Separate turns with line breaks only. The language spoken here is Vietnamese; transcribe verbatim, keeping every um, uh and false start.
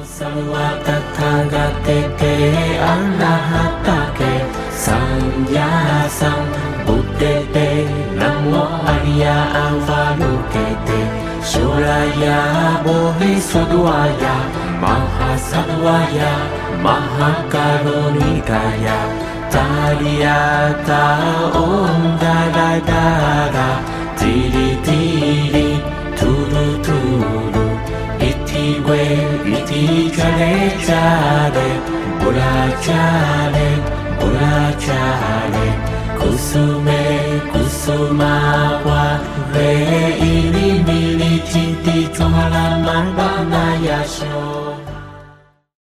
Sarva Tathagate Te Arahate Samya Sambuddhate Namo Arya Avalokite Suraya Bodhisattwaya Mahasattwaya Mahakarunikaya Tariyata Om Dara Dara Tiri Tiri Turu Turu Iti we iti chale chale Bura chale Bura chale Kusume kusuma wa Re ili mili chiti Chohala mandana yasho